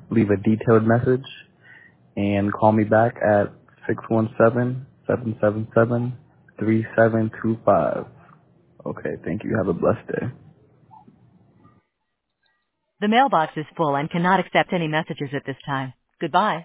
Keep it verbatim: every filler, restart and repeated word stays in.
leave a detailed message, and call me back at six one seven, seven seven seven, three seven two five. Okay, thank you. Have a blessed day. The mailbox is full and cannot accept any messages at this time. Goodbye.